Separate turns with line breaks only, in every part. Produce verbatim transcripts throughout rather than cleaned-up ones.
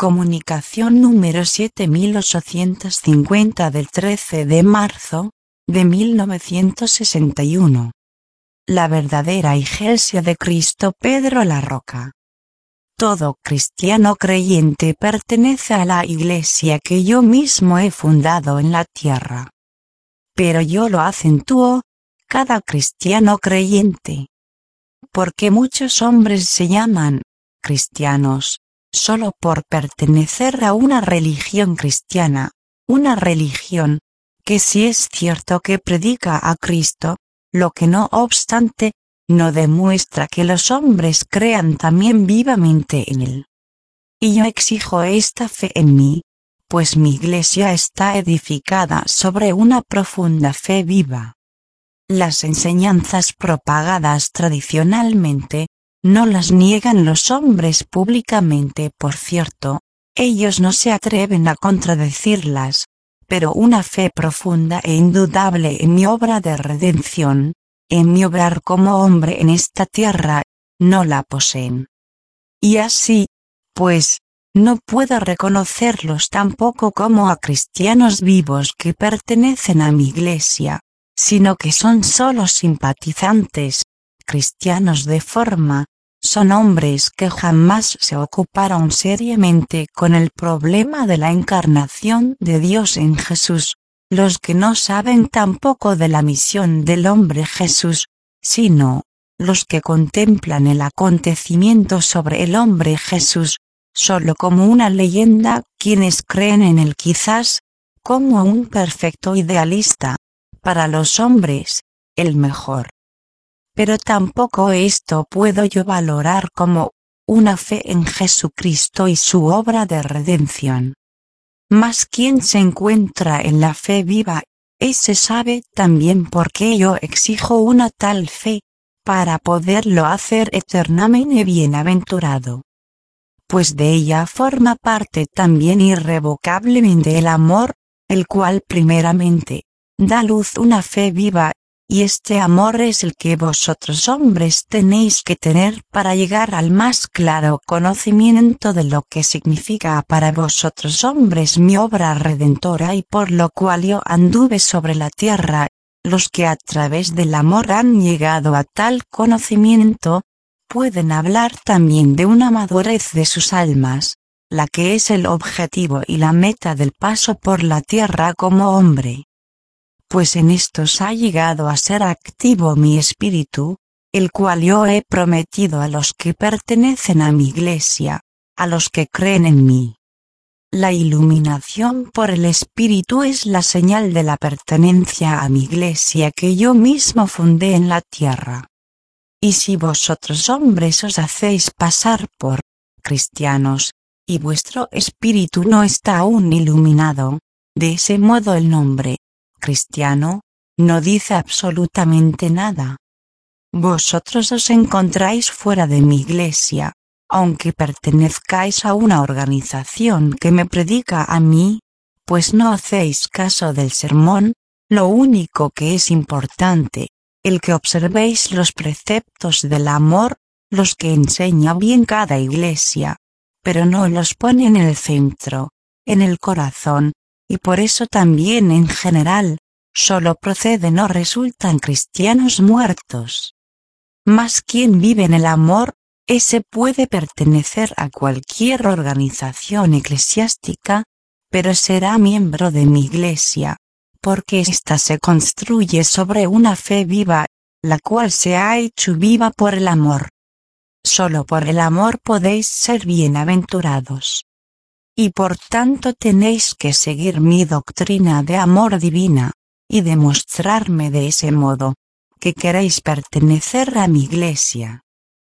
Comunicación número siete mil ochocientos cincuenta del trece de marzo, de mil novecientos sesenta y uno. La verdadera Iglesia de Cristo Pedro la Roca. Todo cristiano creyente pertenece a la Iglesia que yo mismo he fundado en la tierra. Pero yo lo acentúo, cada cristiano creyente. Porque muchos hombres se llaman cristianos solo por pertenecer a una religión cristiana, una religión que sí es cierto que predica a Cristo, lo que no obstante, no demuestra que los hombres crean también vivamente en Él. Y yo exijo esta fe en mí, pues mi Iglesia está edificada sobre una profunda fe viva. Las enseñanzas propagadas tradicionalmente, no las niegan los hombres públicamente, por cierto, ellos no se atreven a contradecirlas, pero una fe profunda e indudable en mi obra de redención, en mi obrar como hombre en esta tierra, no la poseen. Y así, pues, no puedo reconocerlos tampoco como a cristianos vivos que pertenecen a mi Iglesia, sino que son solo simpatizantes, cristianos de forma, son hombres que jamás se ocuparon seriamente con el problema de la encarnación de Dios en Jesús, los que no saben tampoco de la misión del hombre Jesús, sino, los que contemplan el acontecimiento sobre el hombre Jesús, solo como una leyenda, quienes creen en él quizás, como un perfecto idealista, para los hombres, el mejor. Pero tampoco esto puedo yo valorar como una fe en Jesucristo y su obra de redención. Mas quien se encuentra en la fe viva, ese sabe también por qué yo exijo una tal fe, para poderlo hacer eternamente bienaventurado. Pues de ella forma parte también irrevocablemente el amor, el cual primeramente da luz una fe viva, y este amor es el que vosotros hombres tenéis que tener para llegar al más claro conocimiento de lo que significa para vosotros hombres mi obra redentora y por lo cual yo anduve sobre la tierra. Los que a través del amor han llegado a tal conocimiento, pueden hablar también de una madurez de sus almas, la que es el objetivo y la meta del paso por la tierra como hombre. Pues en estos ha llegado a ser activo mi espíritu, el cual yo he prometido a los que pertenecen a mi Iglesia, a los que creen en mí. La iluminación por el espíritu es la señal de la pertenencia a mi Iglesia que yo mismo fundé en la tierra. Y si vosotros hombres os hacéis pasar por cristianos, y vuestro espíritu no está aún iluminado, de ese modo el nombre cristiano no dice absolutamente nada. Vosotros os encontráis fuera de mi Iglesia, aunque pertenezcáis a una organización que me predica a mí, pues no hacéis caso del sermón, lo único que es importante, el que observéis los preceptos del amor, los que enseña bien cada Iglesia, pero no los pone en el centro, en el corazón, y por eso también en general, solo proceden o resultan cristianos muertos. Mas quien vive en el amor, ese puede pertenecer a cualquier organización eclesiástica, pero será miembro de mi Iglesia, porque ésta se construye sobre una fe viva, la cual se ha hecho viva por el amor. Solo por el amor podéis ser bienaventurados. Y por tanto tenéis que seguir mi doctrina de amor divina, y demostrarme de ese modo, que queréis pertenecer a mi Iglesia.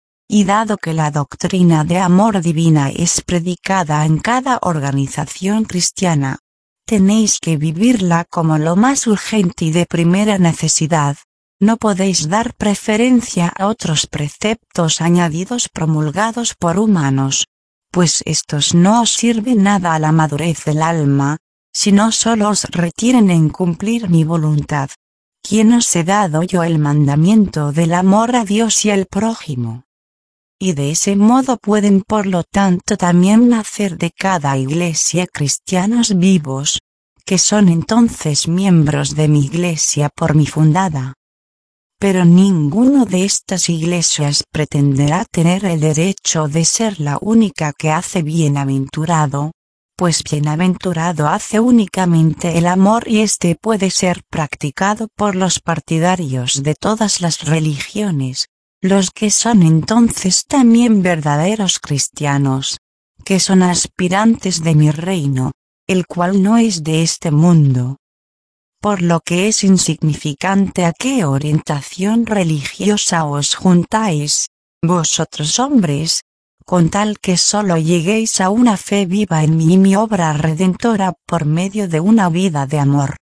Y dado que la doctrina de amor divina es predicada en cada organización cristiana, tenéis que vivirla como lo más urgente y de primera necesidad, no podéis dar preferencia a otros preceptos añadidos promulgados por humanos, pues estos no os sirven nada a la madurez del alma, sino solo os retienen en cumplir mi voluntad, quien os he dado yo el mandamiento del amor a Dios y al prójimo. y de ese modo pueden por lo tanto también nacer de cada iglesia cristianos vivos, que son entonces miembros de mi iglesia por mí fundada. Pero ninguno de estas iglesias pretenderá tener el derecho de ser la única que hace bienaventurado, pues bienaventurado hace únicamente el amor y éste puede ser practicado por los partidarios de todas las religiones, los que son entonces también verdaderos cristianos, que son aspirantes de mi reino, el cual no es de este mundo. Por lo que es insignificante a qué orientación religiosa os juntáis, vosotros hombres, con tal que solo lleguéis a una fe viva en mí y mi obra redentora por medio de una vida de amor.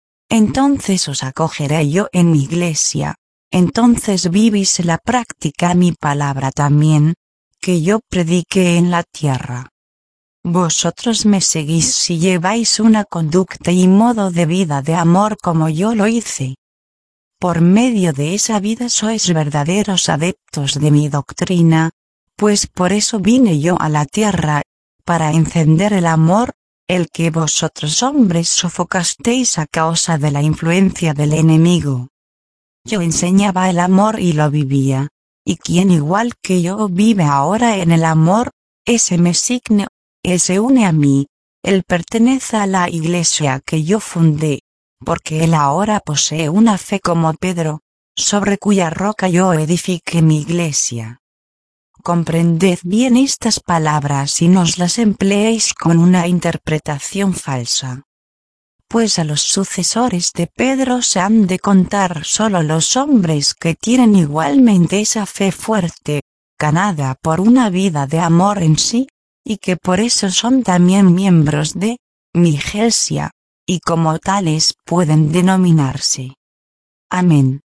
Entonces os acogeré yo en mi iglesia, entonces vivís la práctica mi palabra también, que yo prediqué en la tierra. Vosotros me seguís si lleváis una conducta y modo de vida de amor como yo lo hice. Por medio de esa vida sois verdaderos adeptos de mi doctrina, pues por eso vine yo a la tierra, para encender el amor, el que vosotros hombres sofocasteis a causa de la influencia del enemigo. Yo enseñaba el amor y lo vivía, y quien igual que yo vive ahora en el amor, ese me signe. Él se une a mí, él pertenece a la iglesia que yo fundé, porque él ahora posee una fe como Pedro, sobre cuya roca yo edifiqué mi iglesia. Comprended bien estas palabras y no os las empleéis con una interpretación falsa. Pues a los sucesores de Pedro se han de contar solo los hombres que tienen igualmente esa fe fuerte, ganada por una vida de amor en sí, y que por eso son también miembros de mi iglesia, y como tales pueden denominarse. Amén.